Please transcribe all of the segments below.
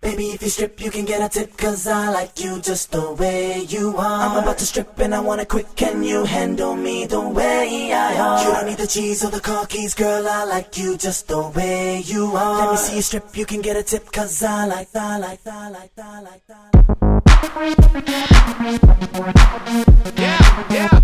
Baby, if you strip, you can get a tip, cause I like you just the way you are. I'm about to strip and I want it quick, can you handle me the way I are? You don't need the cheese or the car keys, girl, I like you just the way you are. Let me see you strip, you can get a tip, cause I like. Yeah.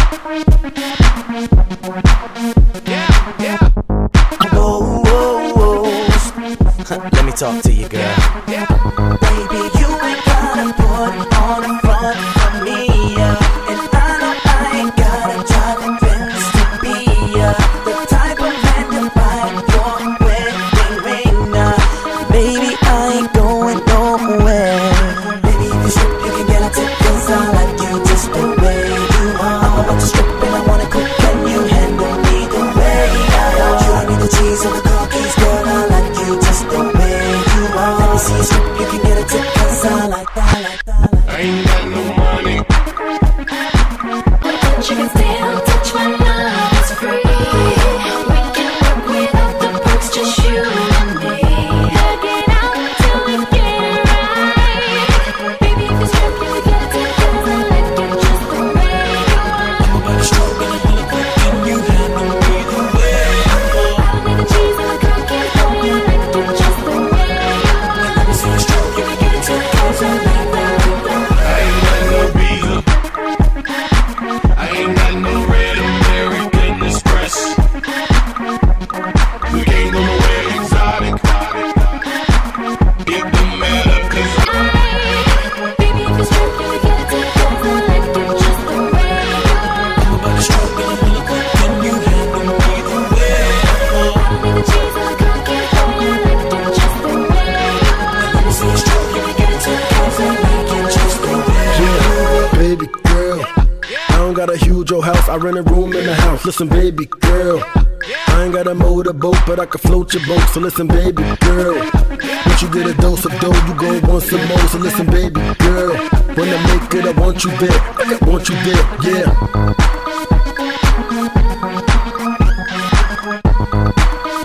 Let me talk to you, girl. Baby, you ain't gotta put on a front for me, and I know I ain't gotta try the Benz to be the type of man to buy your wedding ring. Baby, I ain't going nowhere. Baby, if you strip, you can get a tip, cause I like you just the way you are. I'm about to strip and I wanna cook, can you handle me the way I are? You don't need the cheese or the car keys, girl, I like you just the way you are. Let me see you strip, you can get a tip, cause I like. I ain't got no money, but you can still touch my love, it's free. We can work without the perks, just you and me. Hug it out till we get it right. Baby, if you strip, you can get a tip, cause I like you just the way you are. I'm about to stroke and I'm gonna cook, can you handle me the way you are? I don't need the cheese or the cookies, boy, I like you just the way you are. Let me see you stroke, you can get a tip, cause I like. I ain't got no visa, I ain't got no red American Express. We ain't gonna wear exotic, it don't matter, cause Baby, if you strip, you can get a tip, cause I like you just the way you are. I'm about to stroke and I'm gonna cook, can you handle me the way you are? I don't need the cheese or the cookies, boy, I like you just the way you are. Let me see you stroke, you can get a tip, cause I like you just the way you are. Baby girl, I don't got a huge old house, I rent a room in the house. Listen, baby girl, I ain't got a motorboat, but I can float your boat. So listen, baby girl, once you get a dose of dough, you gon' want some more. So listen, baby girl, when I make it, I want you there, yeah.